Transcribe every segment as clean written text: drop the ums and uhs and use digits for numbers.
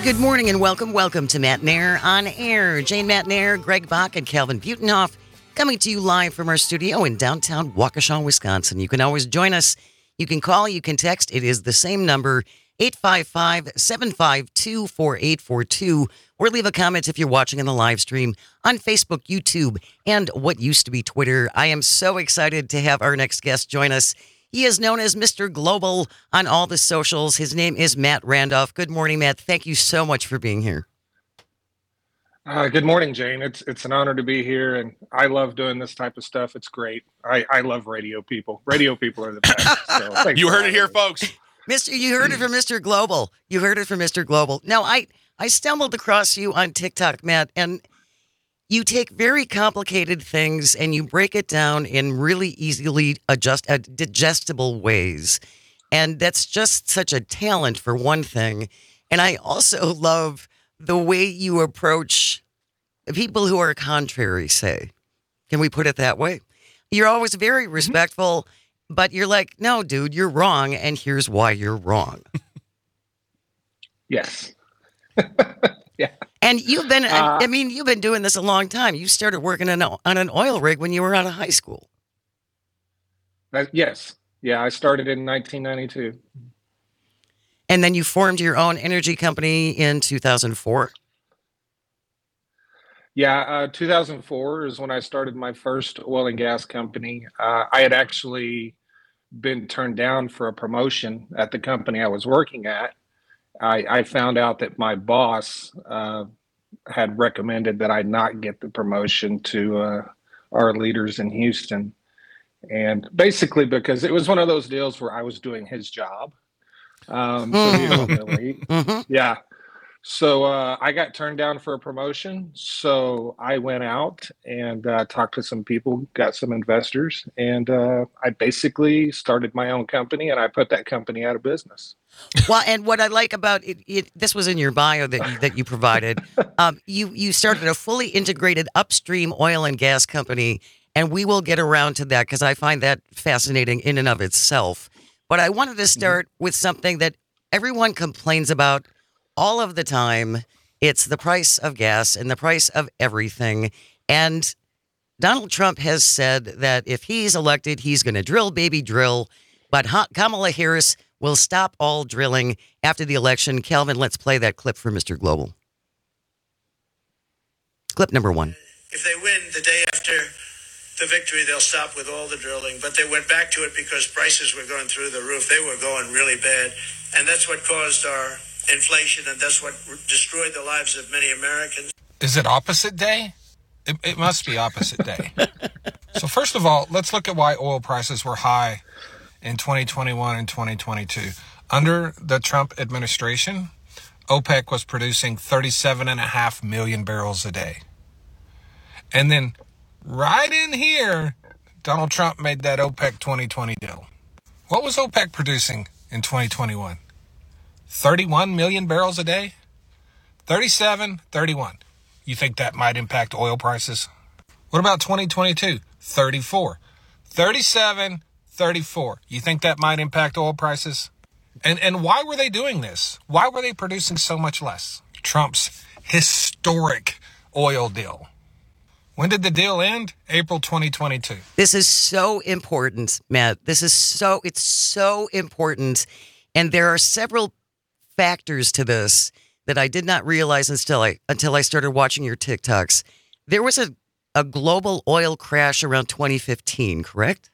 Good morning and welcome to Matt Nair on Air. Jane Matt Nair, Greg Bach, and Calvin Butenhoff coming to you live from our studio in downtown Waukesha, Wisconsin. You can always join us. You can call, you can text. It is the same number, 855-752-4842, or leave a comment if you're watching in the live stream on Facebook, YouTube, and what used to be Twitter. I am so excited to have our next guest join us. He is known as Mr. Global on all the socials. His name is Matt Randolph. Good morning, Matt. Thank you so much for being here. Good morning, Jane. It's an honor to be here, and I love doing this type of stuff. It's great. I love radio people. Radio people are the best. So you heard it here, folks. You heard it from Mr. Global. You heard it from Mr. Global. Now, I stumbled across you on TikTok, Matt, and you take very complicated things and you break it down in really easily digestible ways. And that's just such a talent for one thing. And I also love the way you approach people who are contrary, say. Can we put it that way? You're always very respectful, but you're like, no, dude, you're wrong. And here's why you're wrong. Yes. Yeah. And you've been, you've been doing this a long time. You started working on an oil rig when you were out of high school. Yes. Yeah, I started in 1992. And then you formed your own energy company in 2004? Yeah, 2004 is when I started my first oil and gas company. I had actually been turned down for a promotion at the company I was working at. I found out that my boss had recommended that I not get the promotion to our leaders in Houston. And basically because it was one of those deals where I was doing his job. Yeah. So I got turned down for a promotion. So I went out and talked to some people, got some investors, and I basically started my own company, and I put that company out of business. Well, and what I like about it, this was in your bio that you provided. You started a fully integrated upstream oil and gas company, and we will get around to that because I find that fascinating in and of itself. But I wanted to start with something that everyone complains about all of the time. It's the price of gas and the price of everything. And Donald Trump has said that if he's elected, he's going to drill, baby, drill. But Kamala Harris will stop all drilling after the election. Calvin, let's play that clip for Mr. Global. Clip number one. If they win the day after the victory, they'll stop with all the drilling. But they went back to it because prices were going through the roof. They were going really bad. And that's what caused our inflation, and that's what destroyed the lives of many Americans. Is it opposite day? It must be opposite day. So first of all, let's look at why oil prices were high in 2021 and 2022. Under the Trump administration, OPEC was producing 37.5 million barrels a day. And then right in here, Donald Trump made that OPEC 2020 deal. What was OPEC producing in 2021? 31 million barrels a day? 37, 31. You think that might impact oil prices? What about 2022? 34. 37, 34. You think that might impact oil prices? And why were they doing this? Why were they producing so much less? Trump's historic oil deal. When did the deal end? April 2022. This is so important, Matt. It's so important. And there are several factors to this that I did not realize until I started watching your TikToks. There was a global oil crash around 2015, correct?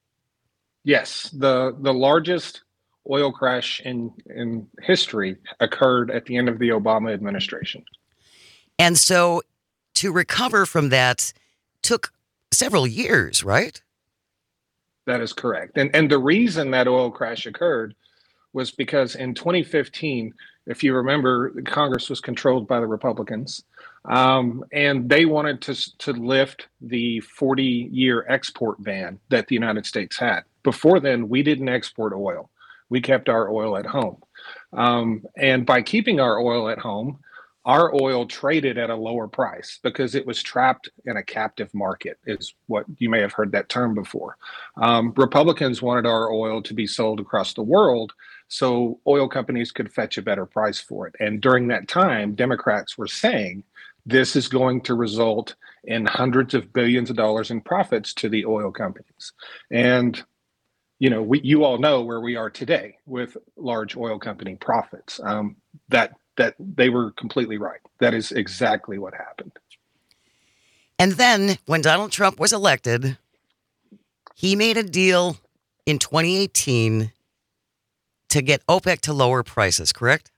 Yes, the largest oil crash in history occurred at the end of the Obama administration. And so to recover from that took several years, right? That is correct. And the reason that oil crash occurred was because in 2015, if you remember, Congress was controlled by the Republicans, and they wanted to lift the 40-year export ban that the United States had. Before then, we didn't export oil. We kept our oil at home. And by keeping our oil at home, our oil traded at a lower price because it was trapped in a captive market, is what you may have heard that term before. Republicans wanted our oil to be sold across the world so oil companies could fetch a better price for it. And during that time, Democrats were saying this is going to result in hundreds of billions of dollars in profits to the oil companies. And you all know where we are today with large oil company profits. That they were completely right. That is exactly what happened. And then when Donald Trump was elected, he made a deal in 2018 to get OPEC to lower prices, correct?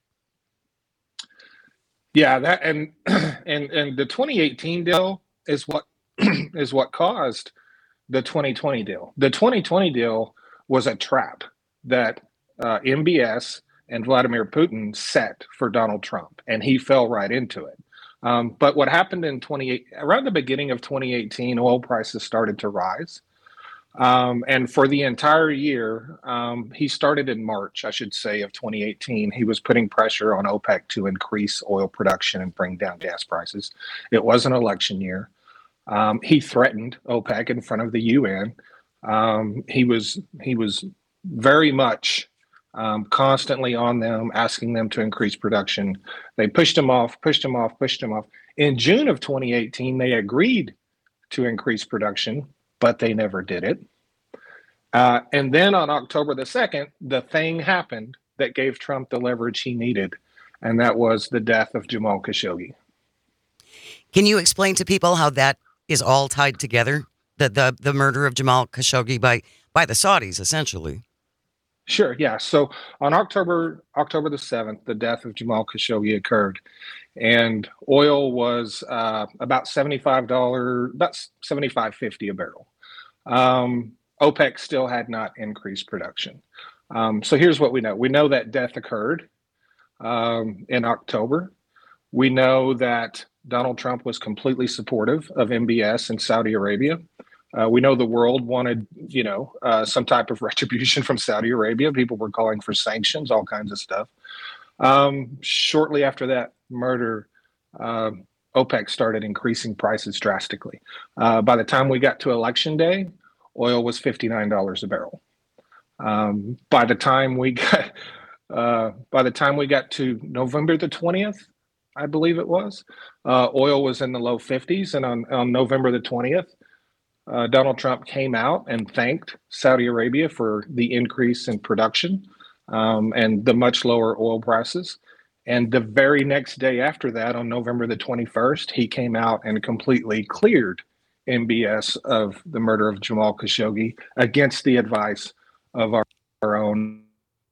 Yeah, that and the 2018 deal is what is what caused the 2020 deal. The 2020 deal was a trap that MBS and Vladimir Putin set for Donald Trump, and he fell right into it. But what happened in around the beginning of 2018, oil prices started to rise. And for the entire year, he started in March, I should say, of 2018. He was putting pressure on OPEC to increase oil production and bring down gas prices. It was an election year. He threatened OPEC in front of the UN. He was very much constantly on them, asking them to increase production. They pushed him off. In June of 2018, they agreed to increase production, but they never did it. And then on October the 2nd, the thing happened that gave Trump the leverage he needed, and that was the death of Jamal Khashoggi. Can you explain to people how that is all tied together? The murder of Jamal Khashoggi by the Saudis, essentially. Sure, yeah. So on October the 7th, the death of Jamal Khashoggi occurred, and oil was about $75, about $75.50 a barrel. OPEC still had not increased production. So here's what we know. We know that death occurred in October. We know that Donald Trump was completely supportive of MBS in Saudi Arabia. We know the world wanted, some type of retribution from Saudi Arabia. People were calling for sanctions, all kinds of stuff. Shortly after that murder, OPEC started increasing prices drastically. By the time we got to Election Day, oil was $59 a barrel. By the time we got to November the 20th, I believe it was, oil was in the low 50s, and on November the 20th. Donald Trump came out and thanked Saudi Arabia for the increase in production and the much lower oil prices. And the very next day after that, on November the 21st, he came out and completely cleared MBS of the murder of Jamal Khashoggi against the advice of our own.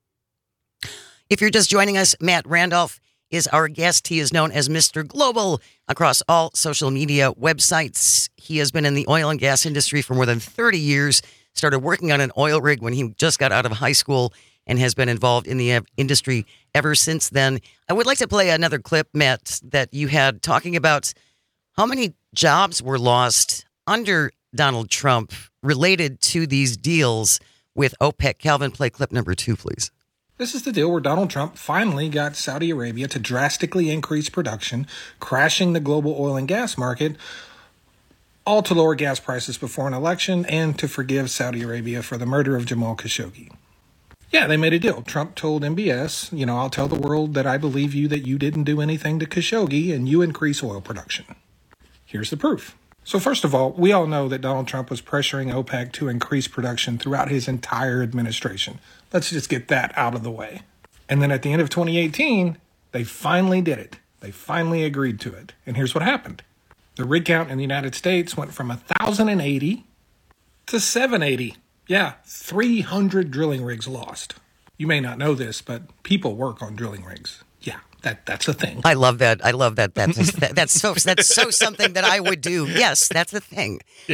If you're just joining us, Matt Randolph is our guest. He is known as Mr. Global across all social media websites. He has been in the oil and gas industry for more than 30 years, started working on an oil rig when he just got out of high school, and has been involved in the industry ever since then. I would like to play another clip, Matt, that you had talking about how many jobs were lost under Donald Trump related to these deals with OPEC. Calvin, play clip number 2, please. This is the deal where Donald Trump finally got Saudi Arabia to drastically increase production, crashing the global oil and gas market, all to lower gas prices before an election and to forgive Saudi Arabia for the murder of Jamal Khashoggi. Yeah, they made a deal. Trump told MBS, I'll tell the world that I believe you that you didn't do anything to Khashoggi and you increase oil production. Here's the proof. So first of all, we all know that Donald Trump was pressuring OPEC to increase production throughout his entire administration. Let's just get that out of the way. And then at the end of 2018, they finally did it. They finally agreed to it. And here's what happened. The rig count in the United States went from 1,080 to 780. Yeah, 300 drilling rigs lost. You may not know this, but people work on drilling rigs. Yeah, that's a thing. I love that. That's so something that I would do. Yes, that's the thing. Yeah.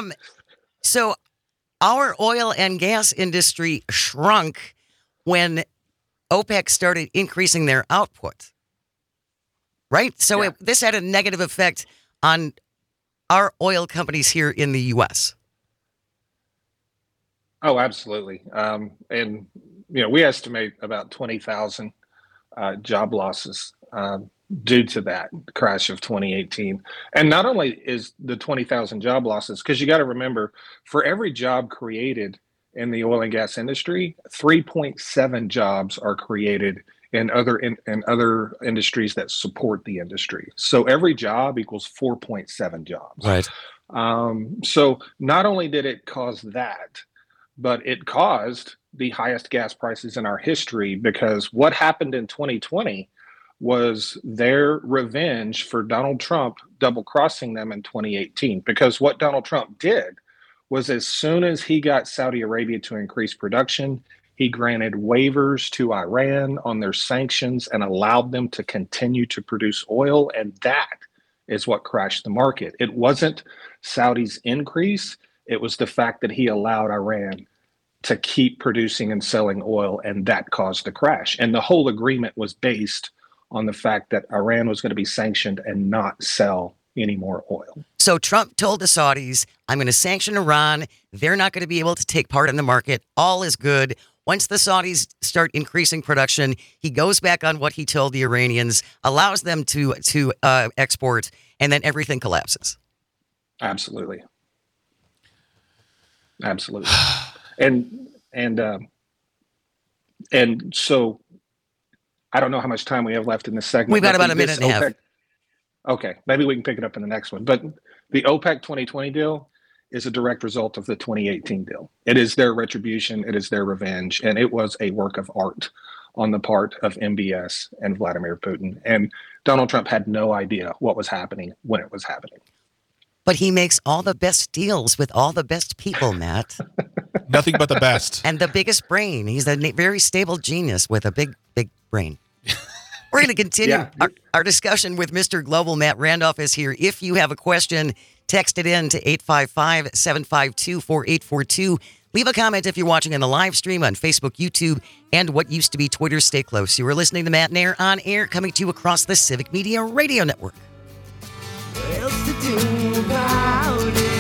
So our oil and gas industry shrunk when OPEC started increasing their output, right? So Yeah. this had a negative effect on our oil companies here in the U.S. Oh, absolutely. And we estimate about 20,000 job losses due to that crash of 2018. And not only is the 20,000 job losses, because you got to remember, for every job created in the oil and gas industry, 3.7 jobs are created in other industries that support the industry. So every job equals 4.7 jobs. Right. So not only did it cause that, but it caused the highest gas prices in our history, because what happened in 2020 was their revenge for Donald Trump double crossing them in 2018. Because what Donald Trump did was, as soon as he got Saudi Arabia to increase production, he granted waivers to Iran on their sanctions and allowed them to continue to produce oil. And that is what crashed the market. It wasn't Saudi's increase. It was the fact that he allowed Iran to keep producing and selling oil, and that caused the crash. And the whole agreement was based on the fact that Iran was going to be sanctioned and not sell any more oil. So Trump told the Saudis, I'm going to sanction Iran. They're not going to be able to take part in the market. All is good. Once the Saudis start increasing production, he goes back on what he told the Iranians, allows them to export, and then everything collapses. Absolutely. And so I don't know how much time we have left in this segment. We've got about a minute and a half. Okay, maybe we can pick it up in the next one. But the OPEC 2020 deal is a direct result of the 2018 deal. It is their retribution. It is their revenge. And it was a work of art on the part of MBS and Vladimir Putin. And Donald Trump had no idea what was happening when it was happening. But he makes all the best deals with all the best people, Matt. Nothing but the best. And the biggest brain. He's a very stable genius with a big brain. We're going to continue our discussion with Mr. Global. Matt Randolph is here. If you have a question, text it in to 855-752-4842. Leave a comment if you're watching on the live stream on Facebook, YouTube, and what used to be Twitter. Stay close. You are listening to Matt and Air on air, coming to you across the Civic Media Radio Network. What else to do about it?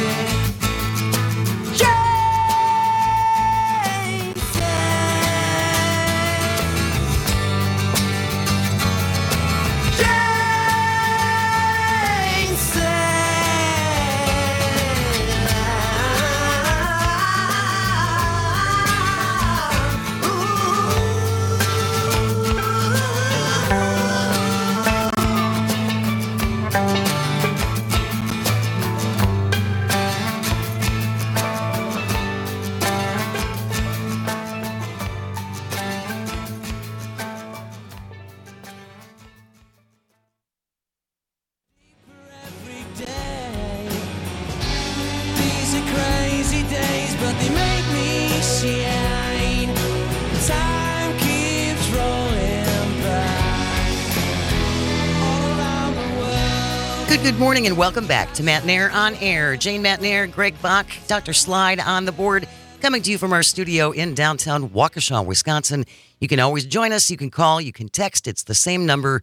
Good morning and welcome back to Matt and Air on air. Jane Matt and Air, Greg Bach, Dr. Slide on the board, coming to you from our studio in downtown Waukesha, Wisconsin. You can always join us. You can call. You can text. It's the same number,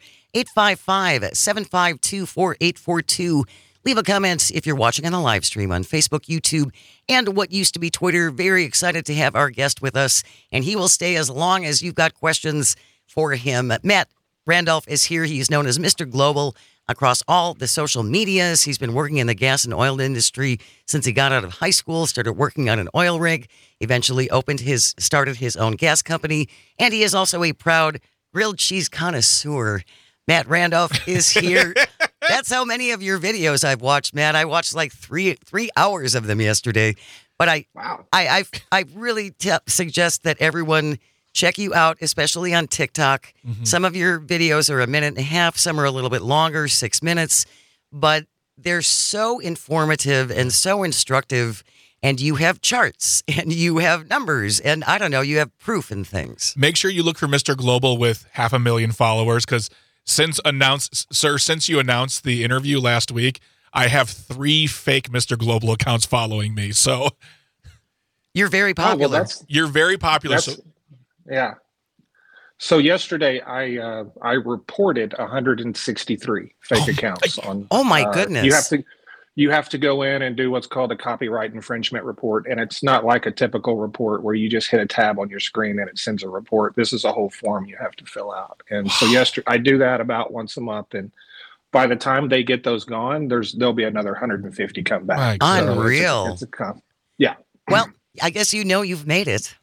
855-752-4842. Leave a comment if you're watching on the live stream on Facebook, YouTube, and what used to be Twitter. Very excited to have our guest with us, and he will stay as long as you've got questions for him. Matt Randolph is here. He's known as Mr. Global across all the social medias. He's been working in the gas and oil industry since he got out of high school, started working on an oil rig, eventually started his own gas company, and he is also a proud grilled cheese connoisseur. Matt Randolph is here. That's how many of your videos I've watched, Matt. I watched like three hours of them yesterday. But I really suggest that everyone check you out, especially on TikTok. Mm-hmm. Some of your videos are a minute and a half. Some are a little bit longer, 6 minutes. But they're so informative and so instructive. And you have charts and you have numbers and I don't know, you have proof and things. Make sure you look for Mr. Global with 500,000 followers, because since you announced the interview last week, I have 3 fake Mr. Global accounts following me. So you're very popular. Oh, well, you're very popular. Yeah. So yesterday I reported 163 fake accounts on. Oh my goodness! You have to go in and do what's called a copyright infringement report, and it's not like a typical report where you just hit a tab on your screen and it sends a report. This is a whole form you have to fill out, and so yesterday I do that about once a month, and by the time they get those gone, there'll be another 150 come back. Unreal. Yeah. Well, I guess you've made it.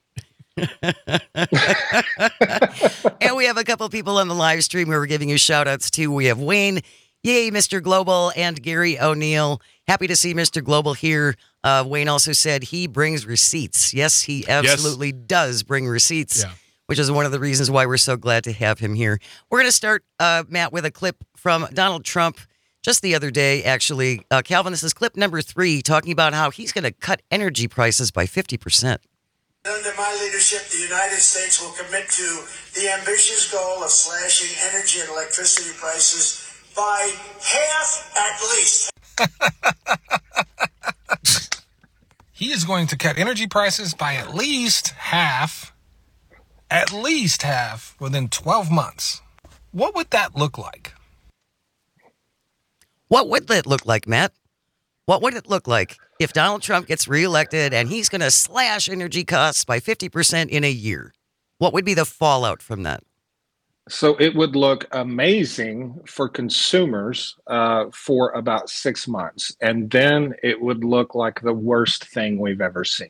And we have a couple people on the live stream who are giving you shout outs too. We have Wayne, yay, Mr. Global, and Gary O'Neill. Happy to see Mr. Global here. Wayne also said he brings receipts. Yes, he absolutely does bring receipts, which is one of the reasons why we're so glad to have him here. We're going to start, Matt, with a clip from Donald Trump just the other day, actually. Calvin, this is clip number 3, talking about how he's going to cut energy prices by 50%. Under my leadership, the United States will commit to the ambitious goal of slashing energy and electricity prices by half at least. He is going to cut energy prices by at least half within 12 months. What would that look like? What would that look like, Matt? What would it look like if Donald Trump gets reelected and he's going to slash energy costs by 50% in a year? What would be the fallout from that? So it would look amazing for consumers for about 6 months, and then it would look like the worst thing we've ever seen.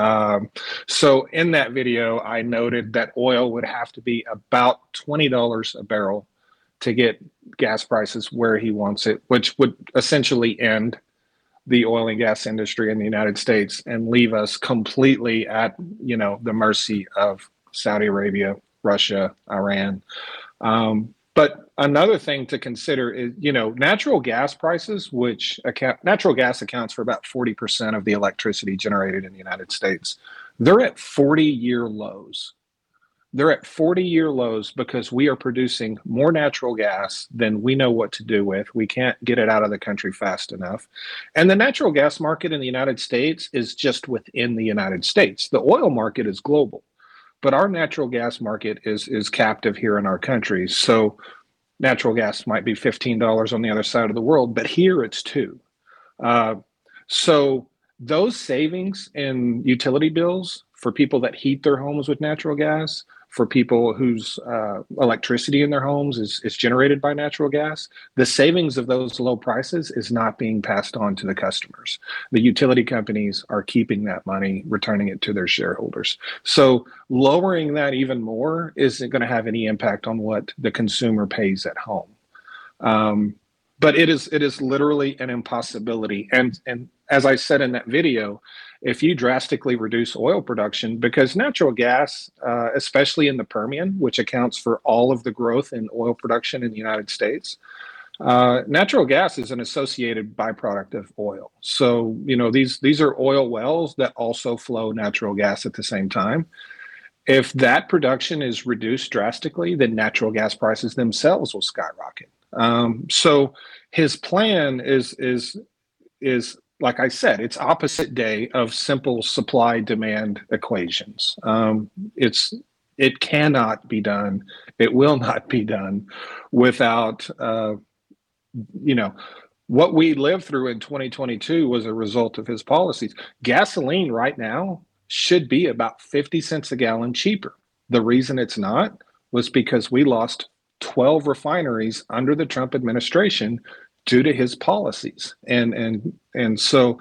So in that video, I noted that oil would have to be about $20 a barrel to get gas prices where he wants it, which would essentially end the oil and gas industry in the United States and leave us completely at, the mercy of Saudi Arabia, Russia, Iran. But another thing to consider is, natural gas prices, natural gas accounts for about 40% of the electricity generated in the United States. They're at 40-year lows. They're at 40-year lows because we are producing more natural gas than we know what to do with. We can't get it out of the country fast enough. And the natural gas market in the United States is just within the United States. The oil market is global, but our natural gas market is captive here in our country. So natural gas might be $15 on the other side of the world, but here it's $2. So those savings in utility bills for people that heat their homes with natural gas, for people whose electricity in their homes is generated by natural gas, the savings of those low prices is not being passed on to the customers. The utility companies are keeping that money, returning it to their shareholders. So lowering that even more isn't going to have any impact on what the consumer pays at home. But it is literally an impossibility. And as I said in that video, if you drastically reduce oil production, because natural gas, especially in the Permian, which accounts for all of the growth in oil production in the United States, natural gas is an associated byproduct of oil. So, these are oil wells that also flow natural gas at the same time. If that production is reduced drastically, then natural gas prices themselves will skyrocket. So his plan is like I said, it's opposite day of simple supply-demand equations. It cannot be done. It will not be done without, what we lived through in 2022 was a result of his policies. Gasoline right now should be about 50 cents a gallon cheaper. The reason it's not was because we lost 12 refineries under the Trump administration due to his policies. And so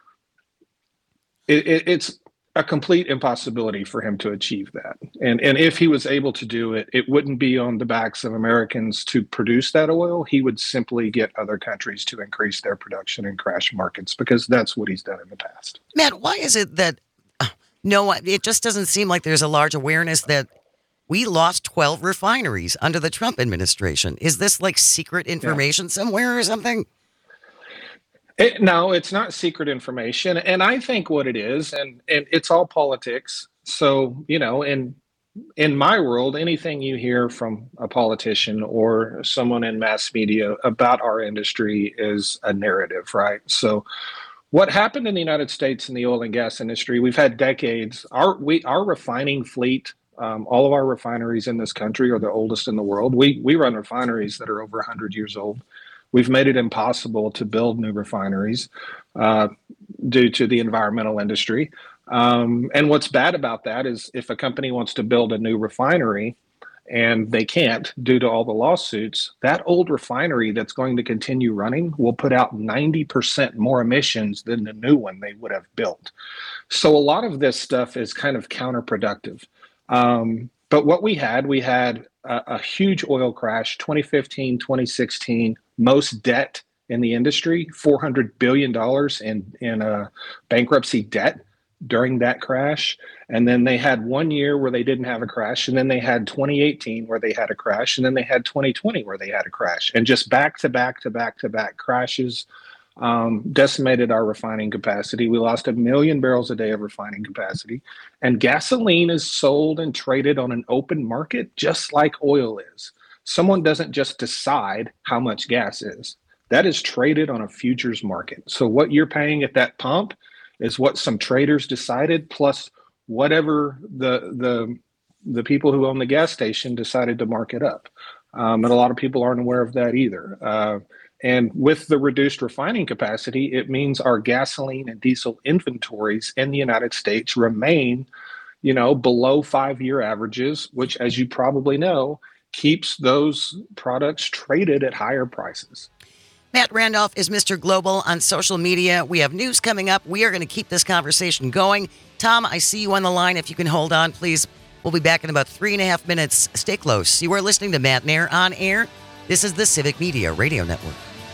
it's a complete impossibility for him to achieve that. And if he was able to do it, it wouldn't be on the backs of Americans to produce that oil. He would simply get other countries to increase their production and crash markets, because that's what he's done in the past. Matt, why is it that, it just doesn't seem like there's a large awareness that we lost 12 refineries under the Trump administration. Is this like secret information somewhere or something? No, it's not secret information. And I think what it is, and it's all politics. So, in my world, anything you hear from a politician or someone in mass media about our industry is a narrative, right? So what happened in the United States in the oil and gas industry, we've had decades. Our refining fleet, all of our refineries in this country are the oldest in the world. We run refineries that are over 100 years old. We've made it impossible to build new refineries due to the environmental industry. And what's bad about that is if a company wants to build a new refinery and they can't due to all the lawsuits, that old refinery that's going to continue running will put out 90% more emissions than the new one they would have built. So a lot of this stuff is kind of counterproductive. But what we had a huge oil crash, 2015, 2016, most debt in the industry, $400 billion in bankruptcy debt during that crash. And then they had 1 year where they didn't have a crash. And then they had 2018 where they had a crash. And then they had 2020 where they had a crash. And just back to back to back to back crashes decimated our refining capacity. We lost 1 million barrels a day of refining capacity. And gasoline is sold and traded on an open market just like oil is. Someone doesn't just decide how much gas is. That is traded on a futures market. So what you're paying at that pump is what some traders decided, plus whatever the people who own the gas station decided to mark it up. And a lot of people aren't aware of that either. And with the reduced refining capacity, it means our gasoline and diesel inventories in the United States remain, below 5-year averages, which, as you probably know, keeps those products traded at higher prices. Matt Randolph is Mr. Global on social media. We have news coming up. We are going to keep this conversation going. Tom, I see you on the line. If you can hold on, please. We'll be back in about 3.5 minutes. Stay close. You are listening to Matt Nair on air. This is the Civic Media Radio Network.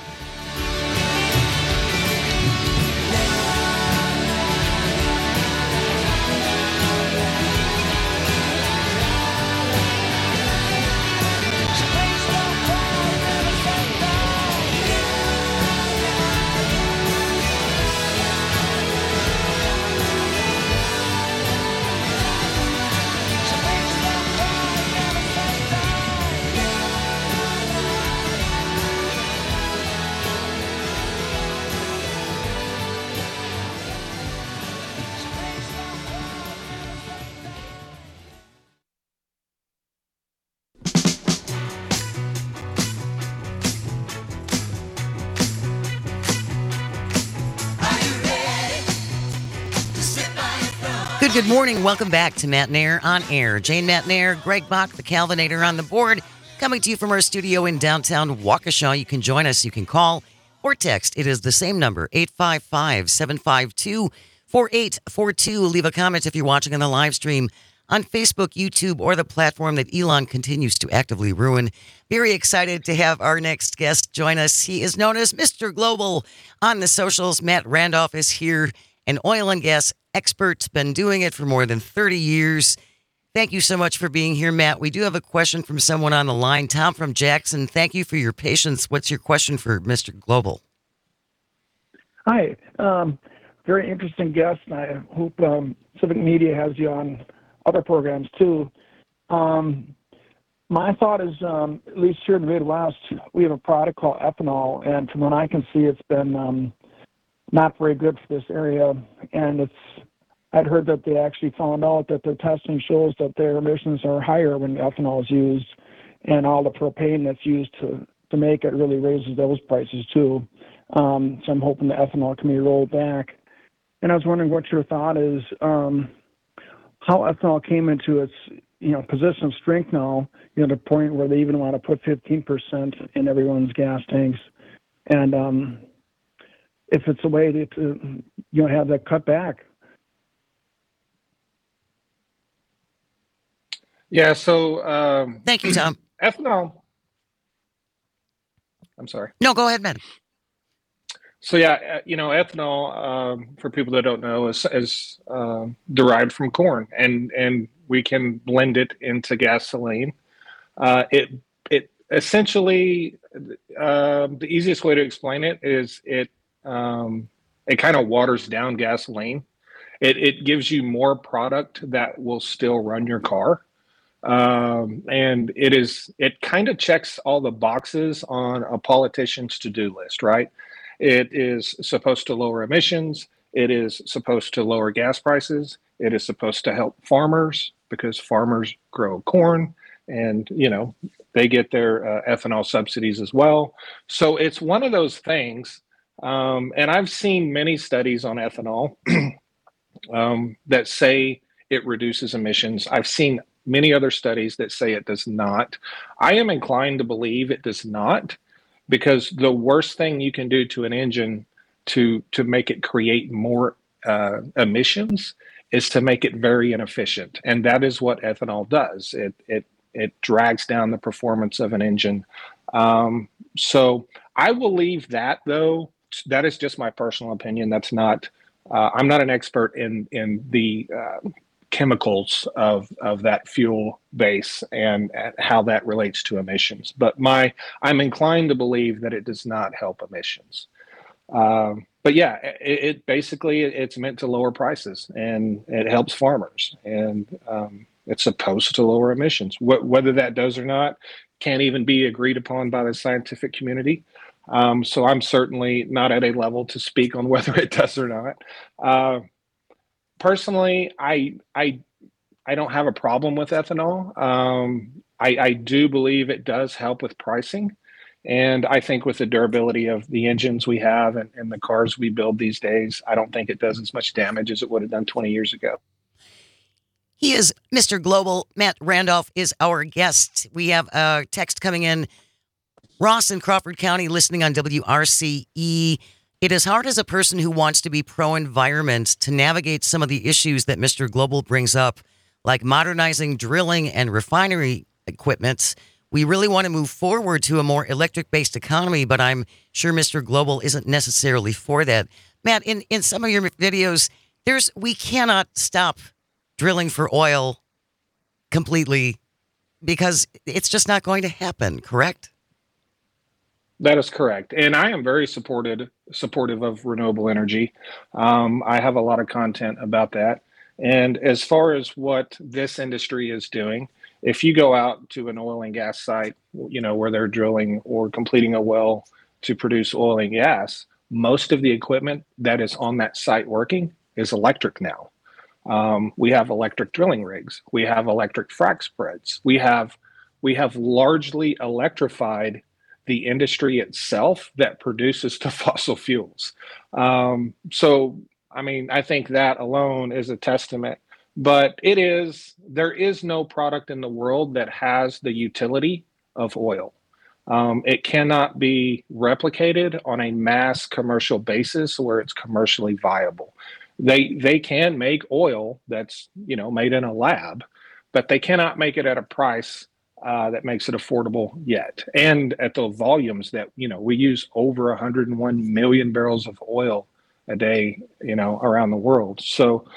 Good morning. Welcome back to Matt Nair on air. Jane Matt Nair, Greg Bach, the Calvinator on the board, coming to you from our studio in downtown Waukesha. You can join us. You can call or text. It is the same number, 855-752-4842. Leave a comment if you're watching on the live stream on Facebook, YouTube, or the platform that Elon continues to actively ruin. Very excited to have our next guest join us. He is known as Mr. Global on the socials. Matt Randolph is here, an oil and gas expert, been doing it for more than 30 years. Thank you so much for being here, Matt. We do have a question from someone on the line. Tom from Jackson, thank you for your patience. What's your question for Mr. Global? Hi. Very interesting guest, and I hope Civic Media has you on other programs too. My thought is, at least here in the Midwest, we have a product called ethanol, and from what I can see, it's been not very good for this area. And I'd heard that they actually found out that their testing shows that their emissions are higher when ethanol is used, and all the propane that's used to make it really raises those prices too. So I'm hoping the ethanol can be rolled back. And I was wondering what your thought is, how ethanol came into its position of strength now, to the point where they even want to put 15% in everyone's gas tanks. And if it's a way to have that cut back. Yeah, so Thank you, Tom. Ethanol. I'm sorry. No, go ahead, man. So yeah, ethanol, for people that don't know, is derived from corn, and we can blend it into gasoline. It essentially, the easiest way to explain it is it kind of waters down gasoline. It gives you more product that will still run your car. And it kind of checks all the boxes on a politician's to-do list, right? It is supposed to lower emissions. It is supposed to lower gas prices. It is supposed to help farmers because farmers grow corn and, they get their ethanol subsidies as well. So it's one of those things. And I've seen many studies on ethanol that say it reduces emissions. I've seen many other studies that say it does not. I am inclined to believe it does not, because the worst thing you can do to an engine to make it create more emissions is to make it very inefficient, and that is what ethanol does. It drags down the performance of an engine. So I will leave that, though. That is just my personal opinion. That's not. I'm not an expert in the chemicals of that fuel base and how that relates to emissions. But I'm inclined to believe that it does not help emissions. But yeah, it basically it's meant to lower prices, and it helps farmers, and it's supposed to lower emissions. Whether that does or not can't even be agreed upon by the scientific community. So I'm certainly not at a level to speak on whether it does or not. Personally, I don't have a problem with ethanol. I do believe it does help with pricing. And I think with the durability of the engines we have and the cars we build these days, I don't think it does as much damage as it would have done 20 years ago. He is Mr. Global. Matt Randolph is our guest. We have a text coming in. Ross in Crawford County listening on WRCE. It is hard as a person who wants to be pro-environment to navigate some of the issues that Mr. Global brings up, like modernizing drilling and refinery equipment. We really want to move forward to a more electric-based economy, but I'm sure Mr. Global isn't necessarily for that. Matt, in some of your videos, we cannot stop drilling for oil completely because it's just not going to happen, correct? That is correct. And I am very supportive of renewable energy. I have a lot of content about that. And as far as what this industry is doing, if you go out to an oil and gas site, where they're drilling or completing a well to produce oil and gas, most of the equipment that is on that site working is electric now. We have electric drilling rigs. We have electric frac spreads. We have largely electrified the industry itself that produces the fossil fuels. So, I think that alone is a testament. But there is no product in the world that has the utility of oil. It cannot be replicated on a mass commercial basis where it's commercially viable. They can make oil that's made in a lab, but they cannot make it at a price that makes it affordable yet, and at the volumes that we use over 101 million barrels of oil a day, around the world. So.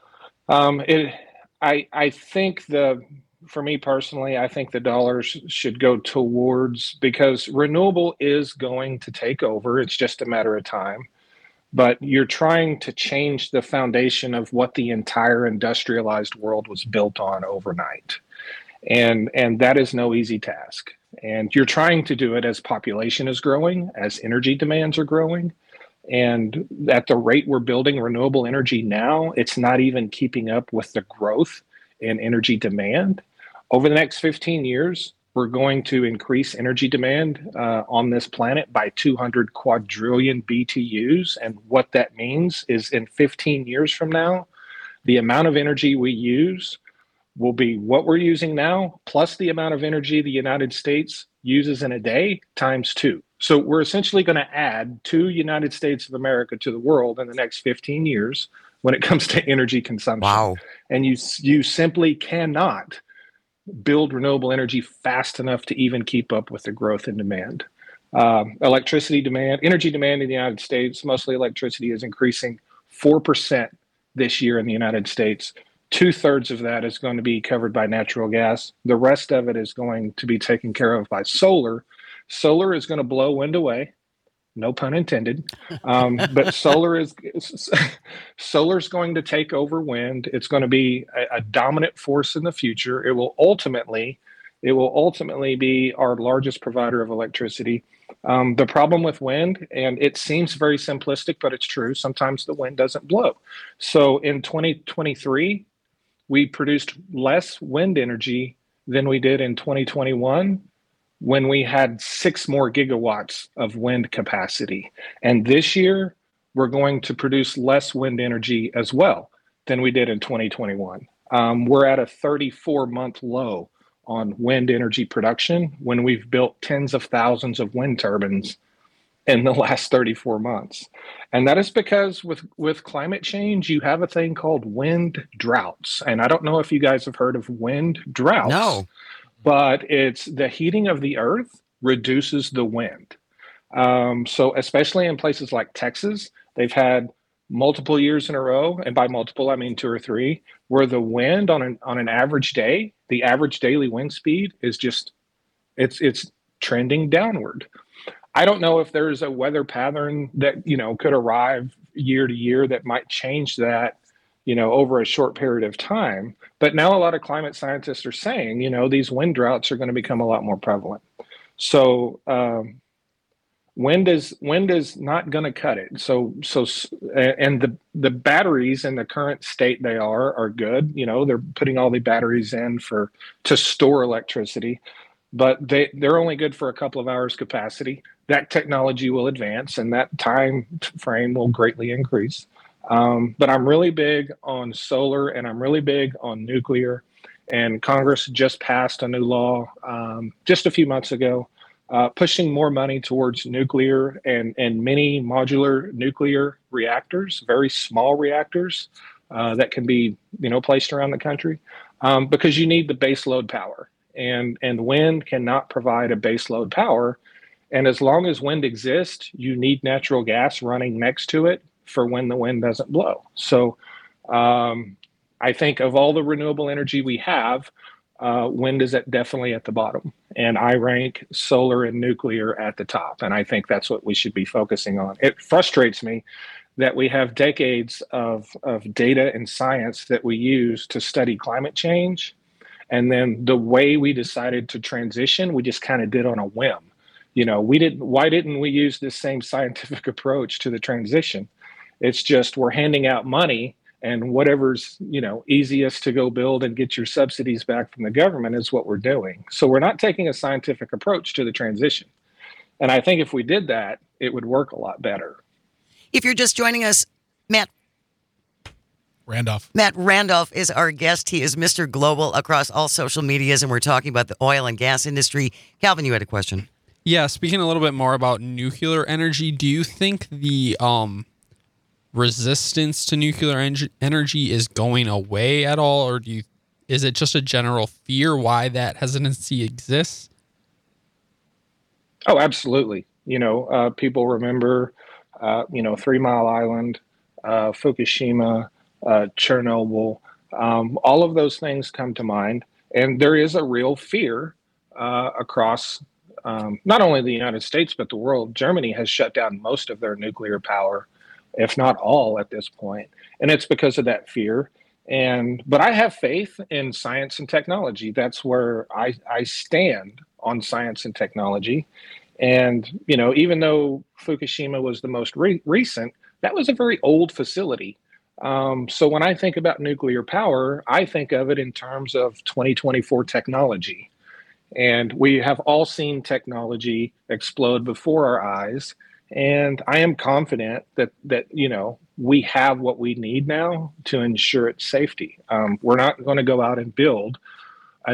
I think for me personally, I think the dollars should go towards, because renewable is going to take over. It's just a matter of time. But you're trying to change the foundation of what the entire industrialized world was built on overnight. And that is no easy task. And you're trying to do it as population is growing, as energy demands are growing. And at the rate we're building renewable energy now, it's not even keeping up with the growth in energy demand. Over the next 15 years, we're going to increase energy demand on this planet by 200 quadrillion BTUs. And what that means is in 15 years from now, the amount of energy we use will be what we're using now, plus the amount of energy the United States uses in a day times 2. So we're essentially going to add 2 United States of America to the world in the next 15 years when it comes to energy consumption. Wow. And you simply cannot build renewable energy fast enough to even keep up with the growth in demand. Energy demand in the United States, mostly electricity, is increasing 4% this year in the United States. 2/3 of that is going to be covered by natural gas. The rest of it is going to be taken care of by solar. Solar is going to blow wind away, no pun intended. But solar is going to take over wind. It's going to be a dominant force in the future. It will ultimately be our largest provider of electricity. The problem with wind, and it seems very simplistic, but it's true, sometimes the wind doesn't blow. So in 2023, we produced less wind energy than we did in 2021, when we had 6 more gigawatts of wind capacity. And this year, we're going to produce less wind energy as well than we did in 2021. We're at a 34-month low on wind energy production when we've built tens of thousands of wind turbines in the last 34 months. And that is because with climate change, you have a thing called wind droughts. And I don't know if you guys have heard of wind droughts. No. But it's the heating of the earth reduces the wind. So especially in places like Texas, they've had multiple years in a row, and by multiple I mean 2 or 3, where the wind on an average day, the average daily wind speed is just it's trending downward. I don't know if there's a weather pattern that could arrive year to year that might change that over a short period of time. But now a lot of climate scientists are saying these wind droughts are going to become a lot more prevalent. So wind is not going to cut it. So and the batteries in the current state they are good. They're putting all the batteries in to store electricity, but they're only good for a couple of hours capacity. That technology will advance and that time frame will greatly increase. But I'm really big on solar and I'm really big on nuclear. And Congress just passed a new law just a few months ago, pushing more money towards nuclear and mini modular nuclear reactors, very small reactors that can be placed around the country because you need the base load power. And wind cannot provide a base load power. And as long as wind exists, you need natural gas running next to it for when the wind doesn't blow. So I think of all the renewable energy we have, wind is definitely at the bottom. And I rank solar and nuclear at the top. And I think that's what we should be focusing on. It frustrates me that we have decades of data and science that we use to study climate change. And then the way we decided to transition, we just kind of did on a whim. Why didn't we use this same scientific approach to the transition? It's just we're handing out money and whatever's, easiest to go build and get your subsidies back from the government is what we're doing. So we're not taking a scientific approach to the transition. And I think if we did that, it would work a lot better. If you're just joining us, Matt Randolph is our guest. He is Mr. Global across all social medias, and we're talking about the oil and gas industry. Calvin, you had a question. Yeah, speaking a little bit more about nuclear energy, do you think the resistance to nuclear energy is going away at all, or is it just a general fear why that hesitancy exists? Oh, absolutely. People remember, 3 Mile Island, Fukushima, Chernobyl, all of those things come to mind. And there is a real fear across not only the United States, but the world. Germany has shut down most of their nuclear power, if not all at this point. And it's because of that fear. But I have faith in science and technology. That's where I stand on science and technology. And, even though Fukushima was the most recent, that was a very old facility. So when I think about nuclear power, I think of it in terms of 2024 technology. And we have all seen technology explode before our eyes. And I am confident that we have what we need now to ensure its safety. We're not going to go out and build a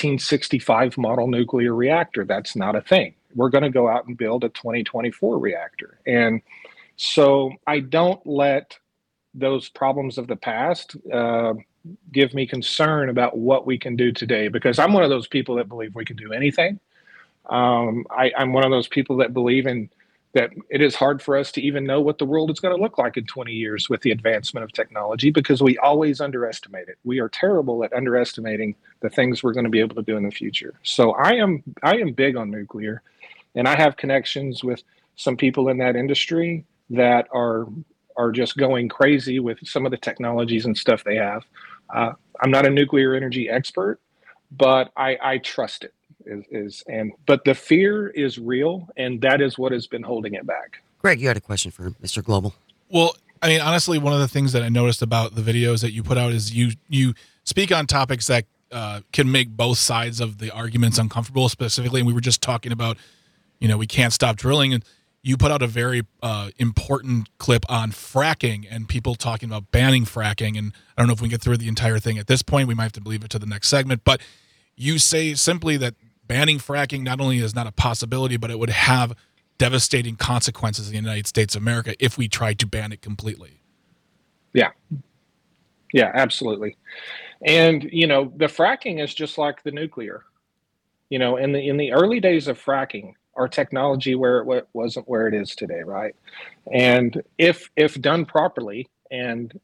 1965 model nuclear reactor. That's not a thing. We're going to go out and build a 2024 reactor. And so I don't let those problems of the past give me concern about what we can do today, because I'm one of those people that believe we can do anything. I'm one of those people that believe in that it is hard for us to even know what the world is going to look like in 20 years with the advancement of technology, because we always underestimate it. We are terrible at underestimating the things we're going to be able to do in the future. So I am big on nuclear, and I have connections with some people in that industry that are just going crazy with some of the technologies and stuff they have. I'm not a nuclear energy expert, but I trust it. But the fear is real, and that is what has been holding it back. Greg, you had a question for Mr. Global. Well, I mean, honestly, one of the things that I noticed about the videos that you put out is you speak on topics that can make both sides of the arguments uncomfortable, specifically. And we were just talking about, we can't stop drilling, and you put out a very important clip on fracking and people talking about banning fracking. And I don't know if we can get through the entire thing at this point. We might have to leave it to the next segment. But you say simply that banning fracking not only is not a possibility, but it would have devastating consequences in the United States of America if we tried to ban it completely. Yeah. Yeah, absolutely. And, the fracking is just like the nuclear. In the early days of fracking, our technology wasn't where it is today, right? And if done properly and,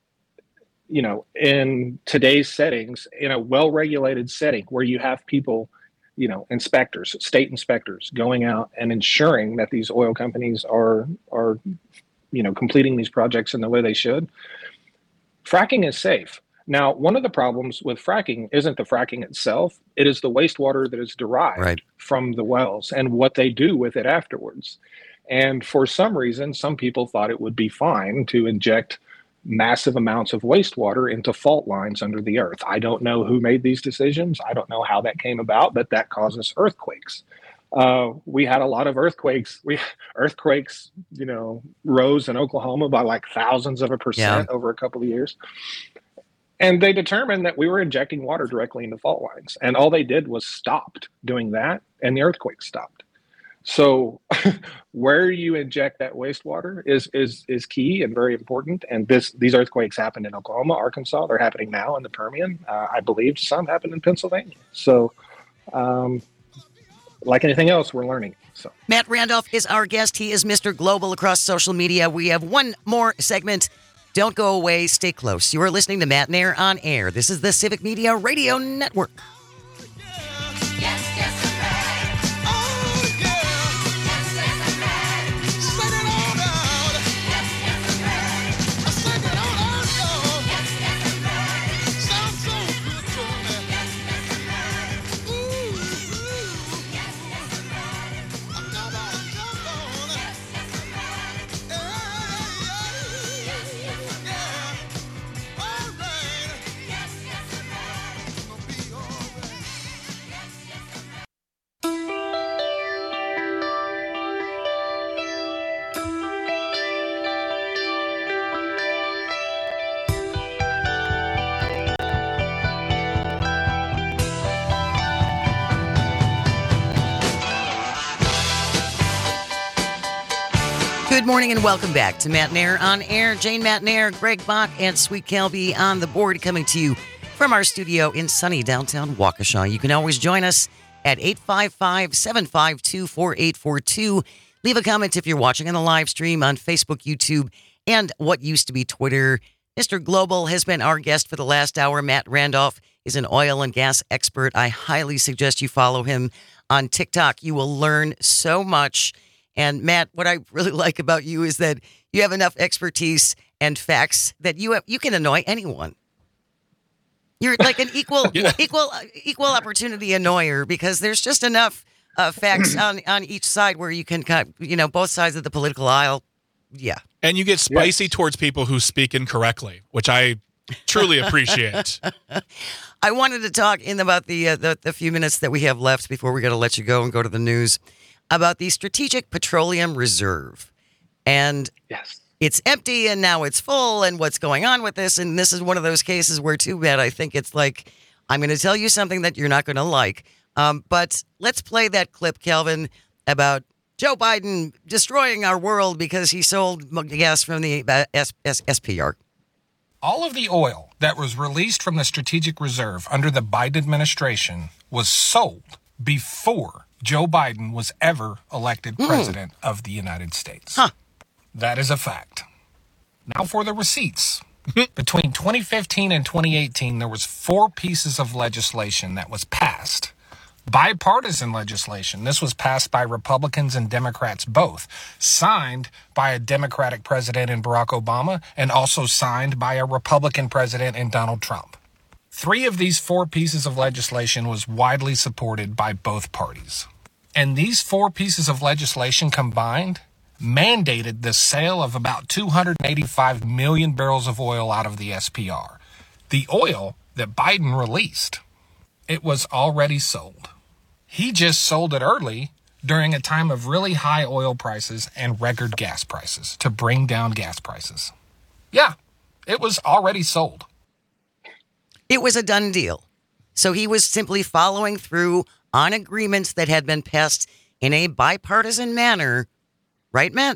in today's settings, in a well-regulated setting where you have people, inspectors, state inspectors going out and ensuring that these oil companies are completing these projects in the way they should, fracking is safe. Now, one of the problems with fracking isn't the fracking itself. It is the wastewater that is derived from the wells and what they do with it afterwards. And for some reason, some people thought it would be fine to inject massive amounts of wastewater into fault lines under the earth. I don't know who made these decisions. I don't know how that came about, but that causes earthquakes. We had a lot of earthquakes. Earthquakes, rose in Oklahoma by like thousands of a percent over a couple of years. And they determined that we were injecting water directly into fault lines. And all they did was stopped doing that, and the earthquake stopped. So where you inject that wastewater is key and very important. And these earthquakes happened in Oklahoma, Arkansas. They're happening now in the Permian. I believe some happened in Pennsylvania. So like anything else, we're learning. So Matt Randolph is our guest. He is Mr. Global across social media. We have one more segment. Don't go away. Stay close. You are listening to Matt Nair on Air. This is the Civic Media Radio Network. Good morning and welcome back to Matt Nair on Air. Jane Matt Nair, Greg Bach, and Sweet Kelby on the board, coming to you from our studio in sunny downtown Waukesha. You can always join us at 855-752-4842. Leave a comment if you're watching on the live stream on Facebook, YouTube, and what used to be Twitter. Mr. Global has been our guest for the last hour. Matt Randolph is an oil and gas expert. I highly suggest you follow him on TikTok. You will learn so much. And Matt, what I really like about you is that you have enough expertise and facts that you can annoy anyone. You're like an equal opportunity annoyer, because there's just enough facts on each side where you can cut, both sides of the political aisle. Yeah. And you get spicy towards people who speak incorrectly, which I truly appreciate. I wanted to talk in about the few minutes that we have left before we're going to let you go and go to the news, about the Strategic Petroleum Reserve. And it's empty and now it's full, and what's going on with this. And this is one of those cases where, too bad, I think it's like, I'm going to tell you something that you're not going to like. But let's play that clip, Kelvin, about Joe Biden destroying our world because he sold gas from the SPR. All of the oil that was released from the Strategic Reserve under the Biden administration was sold before Joe Biden was ever elected president of the United States. That is a fact. Now for the receipts. Between 2015 and 2018, there was 4 pieces of legislation that was passed. Bipartisan legislation. This was passed by Republicans and Democrats both. Signed by a Democratic president in Barack Obama, and also signed by a Republican president in Donald Trump. 3 of these 4 pieces of legislation was widely supported by both parties. And these 4 pieces of legislation combined mandated the sale of about 285 million barrels of oil out of the SPR. The oil that Biden released, it was already sold. He just sold it early during a time of really high oil prices and record gas prices to bring down gas prices. Yeah, it was already sold. It was a done deal. So he was simply following through on agreements that had been passed in a bipartisan manner. Right, Matt?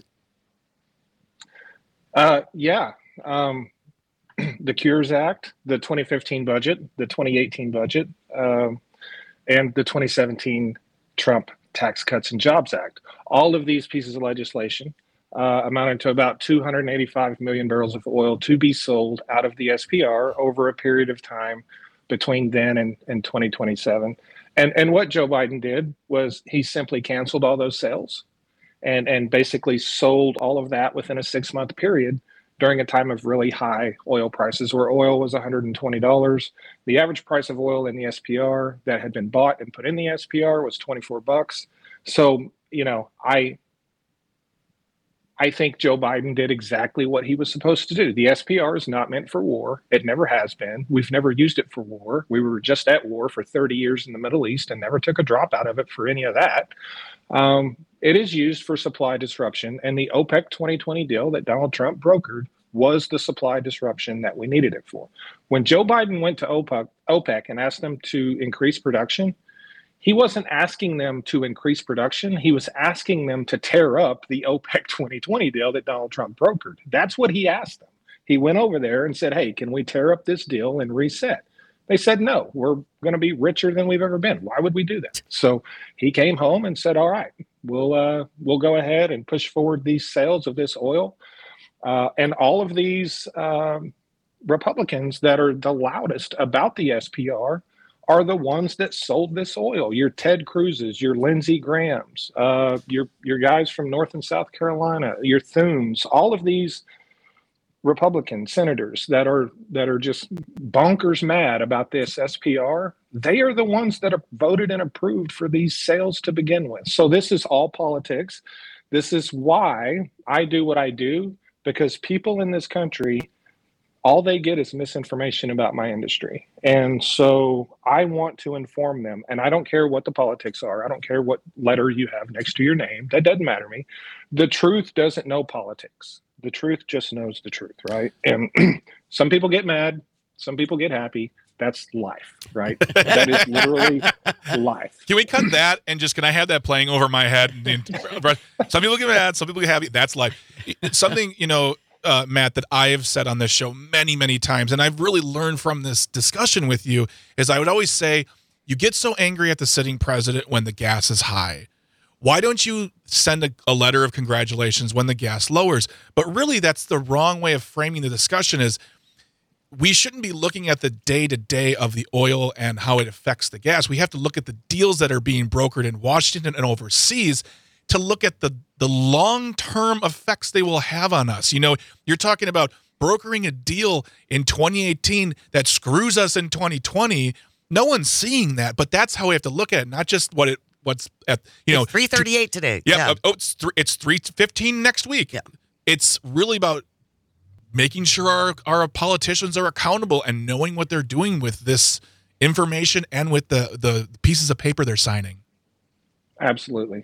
Yeah. The Cures Act, the 2015 budget, the 2018 budget, and the 2017 Trump Tax Cuts and Jobs Act. All of these pieces of legislation amounted to about 285 million barrels of oil to be sold out of the SPR over a period of time between then and 2027. And what Joe Biden did was he simply canceled all those sales and basically sold all of that within a 6-month period during a time of really high oil prices where oil was $120. The average price of oil in the SPR that had been bought and put in the SPR was $24. So, I think Joe Biden did exactly what he was supposed to do. The SPR is not meant for war. It never has been. We've never used it for war. We were just at war for 30 years in the Middle East and never took a drop out of it for any of that. It is used for supply disruption, and the OPEC 2020 deal that Donald Trump brokered was the supply disruption that we needed it for. When Joe Biden went to OPEC and asked them to increase production, he wasn't asking them to increase production. He was asking them to tear up the OPEC 2020 deal that Donald Trump brokered. That's what he asked them. He went over there and said, hey, can we tear up this deal and reset? They said, no, we're going to be richer than we've ever been. Why would we do that? So he came home and said, all right, we'll go ahead and push forward these sales of this oil. And all of these Republicans that are the loudest about the SPR are the ones that sold this oil. Your Ted Cruz's, your Lindsey Graham's, your guys from North and South Carolina, your Thunes, all of these Republican senators that are just bonkers mad about this SPR, they are the ones that have voted and approved for these sales to begin with. So this is all politics. This is why I do what I do, because people in this country, all they get is misinformation about my industry. And so I want to inform them. And I don't care what the politics are. I don't care what letter you have next to your name. That doesn't matter to me. The truth doesn't know politics. The truth just knows the truth, right? And some people get mad. Some people get happy. That's life, right? That is literally life. Can we cut that and can I have that playing over my head? Some people get mad. Some people get happy. That's life. Something, Matt, that I have said on this show many, many times, and I've really learned from this discussion with you, is I would always say, you get so angry at the sitting president when the gas is high. Why don't you send a letter of congratulations when the gas lowers? But really, that's the wrong way of framing the discussion. Is we shouldn't be looking at the day-to-day of the oil and how it affects the gas. We have to look at the deals that are being brokered in Washington and overseas to look at the long-term effects they will have on us. You're talking about brokering a deal in 2018 that screws us in 2020. No one's seeing that, but that's how we have to look at it, not just what's at, it's 3:38 today. Yeah. It's 3:15 next week. Yeah. It's really about making sure our politicians are accountable and knowing what they're doing with this information and with the pieces of paper they're signing. Absolutely.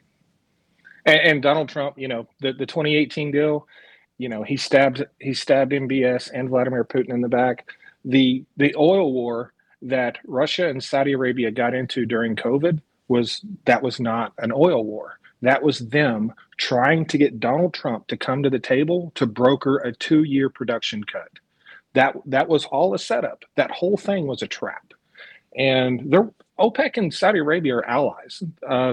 And Donald Trump, the 2018 deal, he stabbed MBS and Vladimir Putin in the back. The oil war that Russia and Saudi Arabia got into during COVID was not an oil war. That was them trying to get Donald Trump to come to the table to broker a 2-year production cut. That was all a setup. That whole thing was a trap. And OPEC and Saudi Arabia are allies.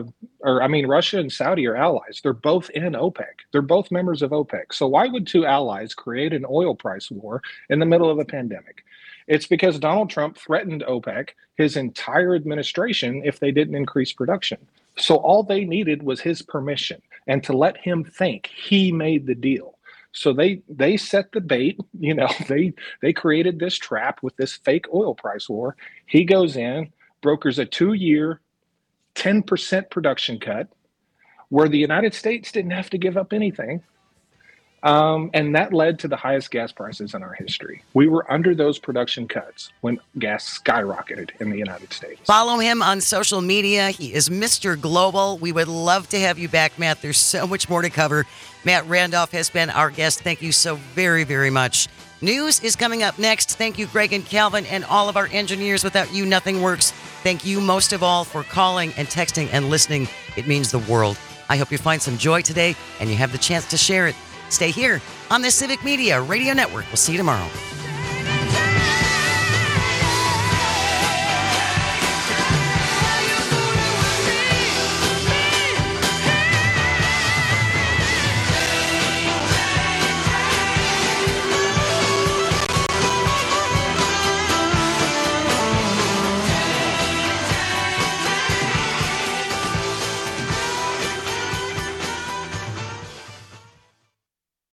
Russia and Saudi are allies. They're both in OPEC. They're both members of OPEC. So why would two allies create an oil price war in the middle of a pandemic? It's because Donald Trump threatened OPEC, his entire administration, if they didn't increase production. So all they needed was his permission and to let him think he made the deal. So they set the bait, they created this trap with this fake oil price war. He goes in, brokers a 2-year, 10% production cut where the United States didn't have to give up anything. And that led to the highest gas prices in our history. We were under those production cuts when gas skyrocketed in the United States. Follow him on social media. He is Mr. Global. We would love to have you back, Matt. There's so much more to cover. Matt Randolph has been our guest. Thank you so very, very much. News is coming up next. Thank you, Greg and Calvin, and all of our engineers. Without you, nothing works. Thank you most of all for calling and texting and listening. It means the world. I hope you find some joy today and you have the chance to share it. Stay here on the Civic Media Radio Network. We'll see you tomorrow.